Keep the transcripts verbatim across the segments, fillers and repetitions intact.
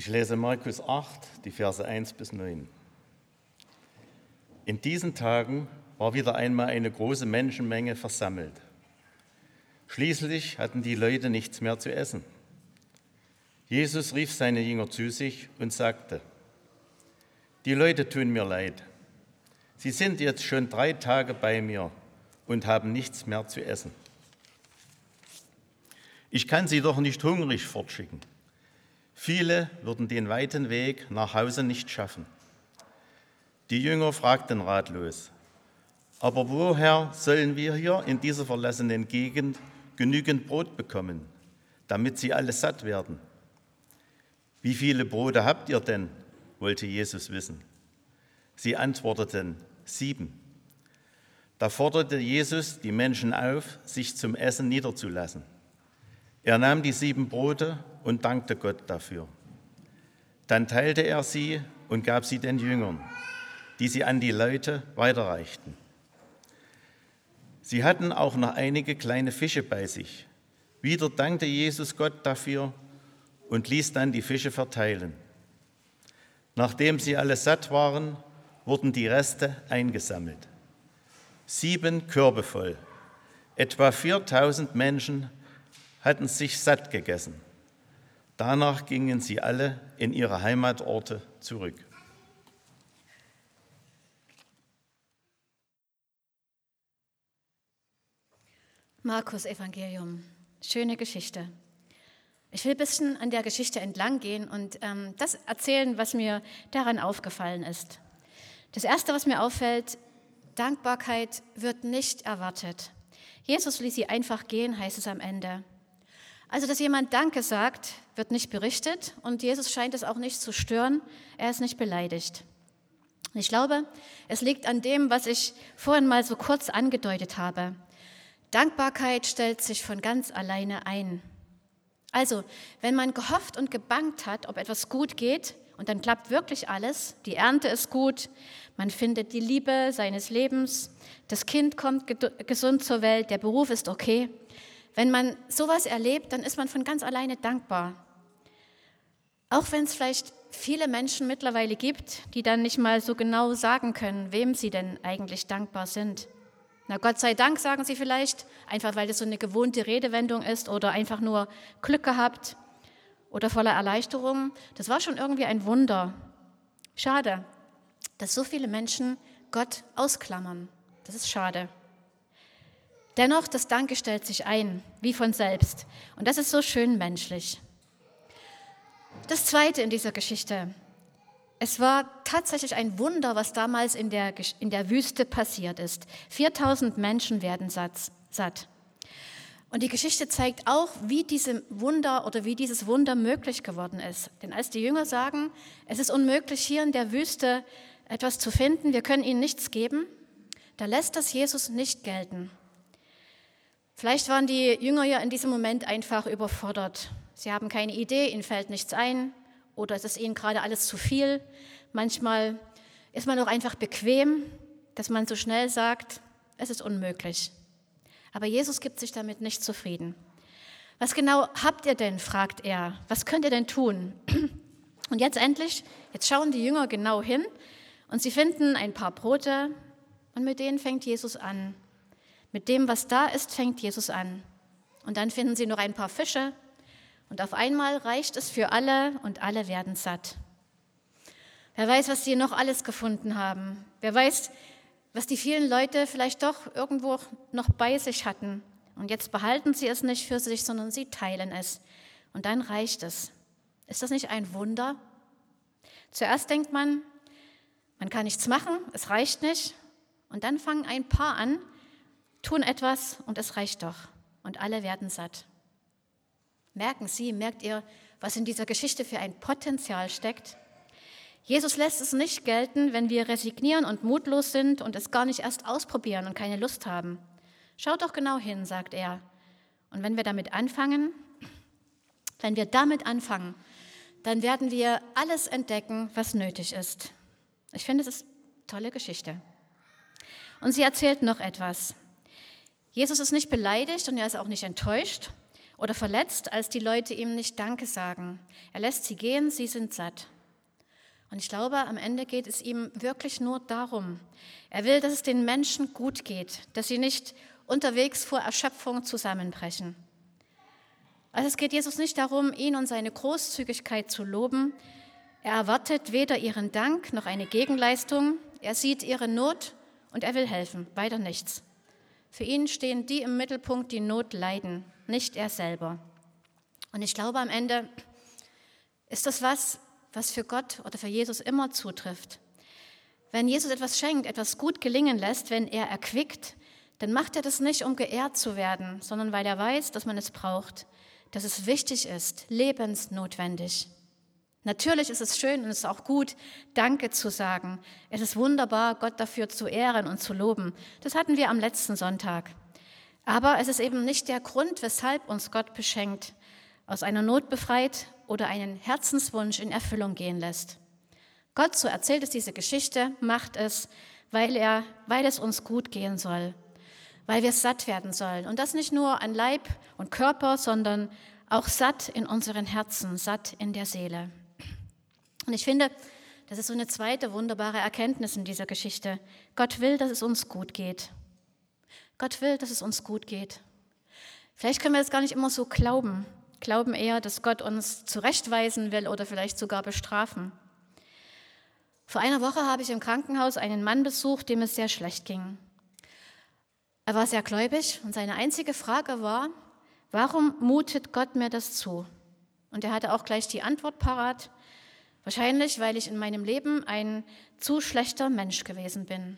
Ich lese Markus acht, die Verse eins bis neun. In diesen Tagen war wieder einmal eine große Menschenmenge versammelt. Schließlich hatten die Leute nichts mehr zu essen. Jesus rief seine Jünger zu sich und sagte: Die Leute tun mir leid. Sie sind jetzt schon drei Tage bei mir und haben nichts mehr zu essen. Ich kann sie doch nicht hungrig fortschicken. Viele würden den weiten Weg nach Hause nicht schaffen. Die Jünger fragten ratlos: Aber woher sollen wir hier in dieser verlassenen Gegend genügend Brot bekommen, damit sie alle satt werden? Wie viele Brote habt ihr denn? Wollte Jesus wissen. Sie antworteten: Sieben. Da forderte Jesus die Menschen auf, sich zum Essen niederzulassen. Er nahm die sieben Brote und dankte Gott dafür. Dann teilte er sie und gab sie den Jüngern, die sie an die Leute weiterreichten. Sie hatten auch noch einige kleine Fische bei sich. Wieder dankte Jesus Gott dafür und ließ dann die Fische verteilen. Nachdem sie alle satt waren, wurden die Reste eingesammelt. Sieben Körbe voll. Etwa viertausend Menschen hatten sich satt gegessen. Danach gingen sie alle in ihre Heimatorte zurück. Markus Evangelium, schöne Geschichte. Ich will ein bisschen an der Geschichte entlang gehen und ähm, das erzählen, was mir daran aufgefallen ist. Das Erste, was mir auffällt: Dankbarkeit wird nicht erwartet. Jesus ließ sie einfach gehen, heißt es am Ende. Also, dass jemand Danke sagt, wird nicht berichtet und Jesus scheint es auch nicht zu stören. Er ist nicht beleidigt. Ich glaube, es liegt an dem, was ich vorhin mal so kurz angedeutet habe. Dankbarkeit stellt sich von ganz alleine ein. Also, wenn man gehofft und gebangt hat, ob etwas gut geht, und dann klappt wirklich alles, die Ernte ist gut, man findet die Liebe seines Lebens, das Kind kommt gesund zur Welt, der Beruf ist okay. Wenn man sowas erlebt, dann ist man von ganz alleine dankbar. Auch wenn es vielleicht viele Menschen mittlerweile gibt, die dann nicht mal so genau sagen können, wem sie denn eigentlich dankbar sind. Na, Gott sei Dank, sagen sie vielleicht, einfach weil das so eine gewohnte Redewendung ist oder einfach nur Glück gehabt oder voller Erleichterung. Das war schon irgendwie ein Wunder. Schade, dass so viele Menschen Gott ausklammern. Das ist schade. Dennoch, das Danke stellt sich ein, wie von selbst. Und das ist so schön menschlich. Das Zweite in dieser Geschichte: Es war tatsächlich ein Wunder, was damals in der, in der Wüste passiert ist. viertausend Menschen werden satt. Und die Geschichte zeigt auch, wie diese Wunder oder wie dieses Wunder möglich geworden ist. Denn als die Jünger sagen, es ist unmöglich, hier in der Wüste etwas zu finden, wir können ihnen nichts geben, da lässt das Jesus nicht gelten. Vielleicht waren die Jünger ja in diesem Moment einfach überfordert. Sie haben keine Idee, ihnen fällt nichts ein oder es ist ihnen gerade alles zu viel. Manchmal ist man auch einfach bequem, dass man so schnell sagt, es ist unmöglich. Aber Jesus gibt sich damit nicht zufrieden. Was genau habt ihr denn, fragt er. Was könnt ihr denn tun? Und jetzt endlich, jetzt schauen die Jünger genau hin und sie finden ein paar Brote und mit denen fängt Jesus an. Mit dem, was da ist, fängt Jesus an. Und dann finden sie noch ein paar Fische und auf einmal reicht es für alle und alle werden satt. Wer weiß, was sie noch alles gefunden haben. Wer weiß, was die vielen Leute vielleicht doch irgendwo noch bei sich hatten. Und jetzt behalten sie es nicht für sich, sondern sie teilen es. Und dann reicht es. Ist das nicht ein Wunder? Zuerst denkt man, man kann nichts machen, es reicht nicht. Und dann fangen ein paar an, tun etwas und es reicht doch. Und alle werden satt. Merken Sie, merkt ihr, was in dieser Geschichte für ein Potenzial steckt? Jesus lässt es nicht gelten, wenn wir resignieren und mutlos sind und es gar nicht erst ausprobieren und keine Lust haben. Schaut doch genau hin, sagt er. Und wenn wir damit anfangen, wenn wir damit anfangen, dann werden wir alles entdecken, was nötig ist. Ich finde, es ist eine tolle Geschichte. Und sie erzählt noch etwas. Jesus ist nicht beleidigt und er ist auch nicht enttäuscht oder verletzt, als die Leute ihm nicht Danke sagen. Er lässt sie gehen, sie sind satt. Und ich glaube, am Ende geht es ihm wirklich nur darum. Er will, dass es den Menschen gut geht, dass sie nicht unterwegs vor Erschöpfung zusammenbrechen. Also es geht Jesus nicht darum, ihn und seine Großzügigkeit zu loben. Er erwartet weder ihren Dank noch eine Gegenleistung. Er sieht ihre Not und er will helfen, weiter nichts. Für ihn stehen die im Mittelpunkt, die Not leiden, nicht er selber. Und ich glaube, am Ende ist das was, was für Gott oder für Jesus immer zutrifft. Wenn Jesus etwas schenkt, etwas gut gelingen lässt, wenn er erquickt, dann macht er das nicht, um geehrt zu werden, sondern weil er weiß, dass man es braucht, dass es wichtig ist, lebensnotwendig. Natürlich ist es schön und es ist auch gut, Danke zu sagen. Es ist wunderbar, Gott dafür zu ehren und zu loben. Das hatten wir am letzten Sonntag. Aber es ist eben nicht der Grund, weshalb uns Gott beschenkt, aus einer Not befreit oder einen Herzenswunsch in Erfüllung gehen lässt. Gott, so erzählt es diese Geschichte, macht es, weil, er, weil es uns gut gehen soll, weil wir satt werden sollen. Und das nicht nur an Leib und Körper, sondern auch satt in unseren Herzen, satt in der Seele. Und ich finde, das ist so eine zweite wunderbare Erkenntnis in dieser Geschichte. Gott will, dass es uns gut geht. Gott will, dass es uns gut geht. Vielleicht können wir das gar nicht immer so glauben. Glauben eher, dass Gott uns zurechtweisen will oder vielleicht sogar bestrafen. Vor einer Woche habe ich im Krankenhaus einen Mann besucht, dem es sehr schlecht ging. Er war sehr gläubig und seine einzige Frage war, warum mutet Gott mir das zu? Und er hatte auch gleich die Antwort parat, wahrscheinlich, weil ich in meinem Leben ein zu schlechter Mensch gewesen bin.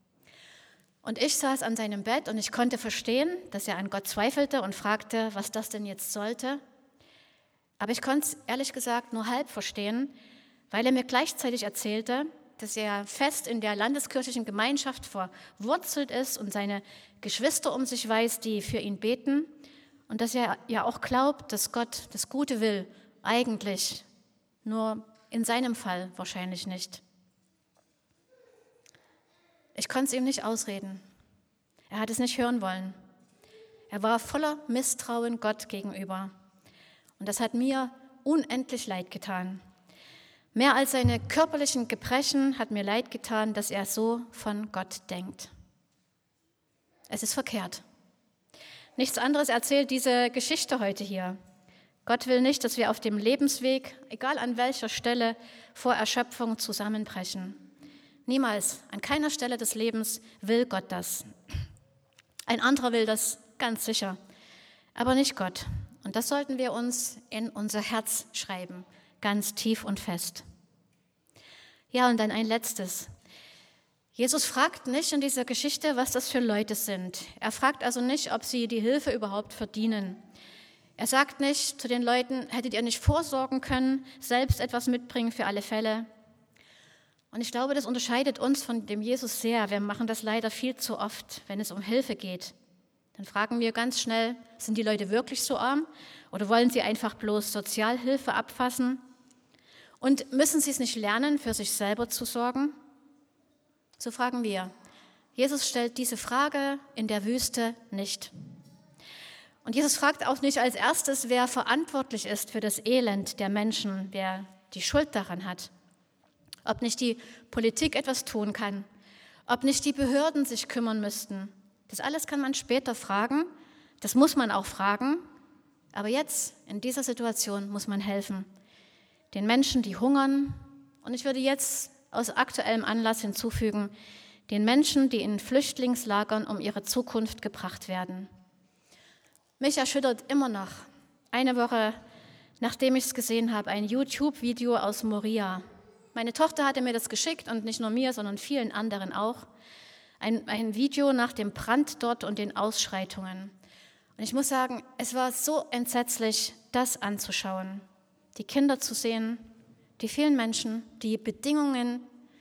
Und ich saß an seinem Bett und ich konnte verstehen, dass er an Gott zweifelte und fragte, was das denn jetzt sollte. Aber ich konnte es ehrlich gesagt nur halb verstehen, weil er mir gleichzeitig erzählte, dass er fest in der landeskirchlichen Gemeinschaft verwurzelt ist und seine Geschwister um sich weiß, die für ihn beten und dass er ja auch glaubt, dass Gott das Gute will, eigentlich, nur in seinem Fall wahrscheinlich nicht. Ich konnte es ihm nicht ausreden. Er hat es nicht hören wollen. Er war voller Misstrauen Gott gegenüber. Und das hat mir unendlich leid getan. Mehr als seine körperlichen Gebrechen hat mir leid getan, dass er so von Gott denkt. Es ist verkehrt. Nichts anderes erzählt diese Geschichte heute hier. Gott will nicht, dass wir auf dem Lebensweg, egal an welcher Stelle, vor Erschöpfung zusammenbrechen. Niemals, an keiner Stelle des Lebens will Gott das. Ein anderer will das ganz sicher, aber nicht Gott. Und das sollten wir uns in unser Herz schreiben, ganz tief und fest. Ja, und dann ein letztes. Jesus fragt nicht in dieser Geschichte, was das für Leute sind. Er fragt also nicht, ob sie die Hilfe überhaupt verdienen. Er sagt nicht zu den Leuten, hättet ihr nicht vorsorgen können, selbst etwas mitbringen für alle Fälle. Und ich glaube, das unterscheidet uns von dem Jesus sehr. Wir machen das leider viel zu oft, wenn es um Hilfe geht. Dann fragen wir ganz schnell, sind die Leute wirklich so arm oder wollen sie einfach bloß Sozialhilfe abfassen? Und müssen sie es nicht lernen, für sich selber zu sorgen? So fragen wir. Jesus stellt diese Frage in der Wüste nicht. Und Jesus fragt auch nicht als erstes, wer verantwortlich ist für das Elend der Menschen, wer die Schuld daran hat. Ob nicht die Politik etwas tun kann, ob nicht die Behörden sich kümmern müssten. Das alles kann man später fragen, das muss man auch fragen, aber jetzt, in dieser Situation, muss man helfen. Den Menschen, die hungern, und ich würde jetzt aus aktuellem Anlass hinzufügen, den Menschen, die in Flüchtlingslagern um ihre Zukunft gebracht werden. Mich erschüttert immer noch, eine Woche nachdem ich es gesehen habe, ein YouTube-Video aus Moria. Meine Tochter hatte mir das geschickt und nicht nur mir, sondern vielen anderen auch. Ein, ein Video nach dem Brand dort und den Ausschreitungen. Und ich muss sagen, es war so entsetzlich, das anzuschauen. Die Kinder zu sehen, die vielen Menschen, die Bedingungen.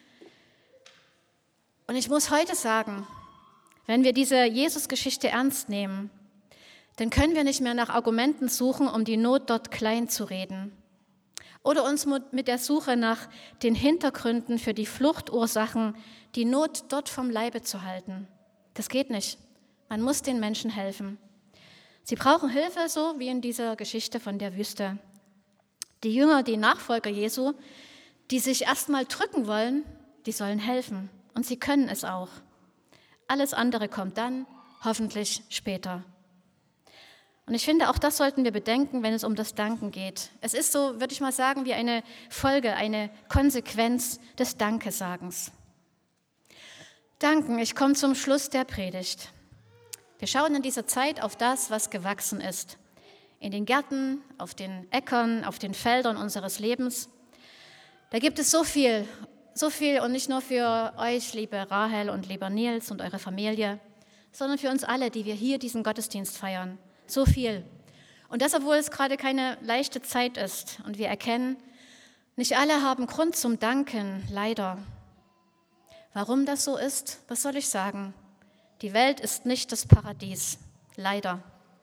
Und ich muss heute sagen, wenn wir diese Jesus-Geschichte ernst nehmen, dann können wir nicht mehr nach Argumenten suchen, um die Not dort klein zu reden. Oder uns mit der Suche nach den Hintergründen für die Fluchtursachen, die Not dort vom Leibe zu halten. Das geht nicht. Man muss den Menschen helfen. Sie brauchen Hilfe, so wie in dieser Geschichte von der Wüste. Die Jünger, die Nachfolger Jesu, die sich erstmal drücken wollen, die sollen helfen. Und sie können es auch. Alles andere kommt dann, hoffentlich später. Und ich finde, auch das sollten wir bedenken, wenn es um das Danken geht. Es ist so, würde ich mal sagen, wie eine Folge, eine Konsequenz des Dankesagens. Danken, ich komme zum Schluss der Predigt. Wir schauen in dieser Zeit auf das, was gewachsen ist. In den Gärten, auf den Äckern, auf den Feldern unseres Lebens. Da gibt es so viel, so viel und nicht nur für euch, liebe Rahel und lieber Nils und eure Familie, sondern für uns alle, die wir hier diesen Gottesdienst feiern. So viel. Und das, obwohl es gerade keine leichte Zeit ist. Und wir erkennen, nicht alle haben Grund zum Danken, leider. Warum das so ist, was soll ich sagen? Die Welt ist nicht das Paradies, leider.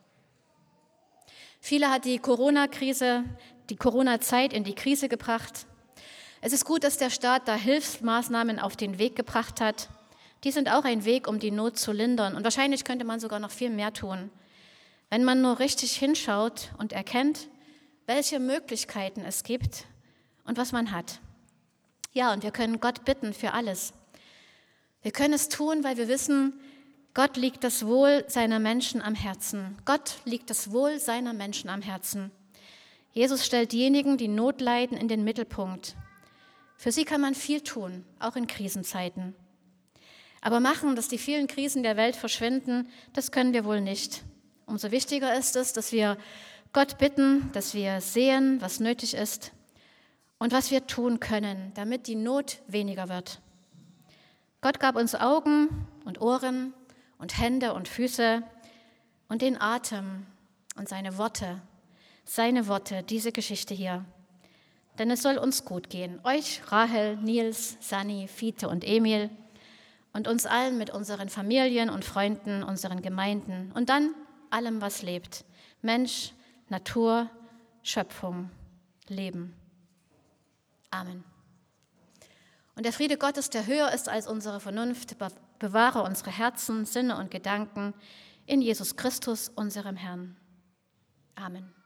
Viele hat die Corona-Krise, die Corona-Zeit in die Krise gebracht. Es ist gut, dass der Staat da Hilfsmaßnahmen auf den Weg gebracht hat. Die sind auch ein Weg, um die Not zu lindern. Und wahrscheinlich könnte man sogar noch viel mehr tun, wenn man nur richtig hinschaut und erkennt, welche Möglichkeiten es gibt und was man hat. Ja, und wir können Gott bitten für alles. Wir können es tun, weil wir wissen, Gott liegt das Wohl seiner Menschen am Herzen. Gott liegt das Wohl seiner Menschen am Herzen. Jesus stellt diejenigen, die Not leiden, in den Mittelpunkt. Für sie kann man viel tun, auch in Krisenzeiten. Aber machen, dass die vielen Krisen der Welt verschwinden, das können wir wohl nicht. Umso wichtiger ist es, dass wir Gott bitten, dass wir sehen, was nötig ist und was wir tun können, damit die Not weniger wird. Gott gab uns Augen und Ohren und Hände und Füße und den Atem und seine Worte, seine Worte, diese Geschichte hier. Denn es soll uns gut gehen, euch, Rahel, Nils, Sani, Fiete und Emil und uns allen mit unseren Familien und Freunden, unseren Gemeinden und dann allem, was lebt. Mensch, Natur, Schöpfung, Leben. Amen. Und der Friede Gottes, der höher ist als unsere Vernunft, bewahre unsere Herzen, Sinne und Gedanken in Jesus Christus, unserem Herrn. Amen.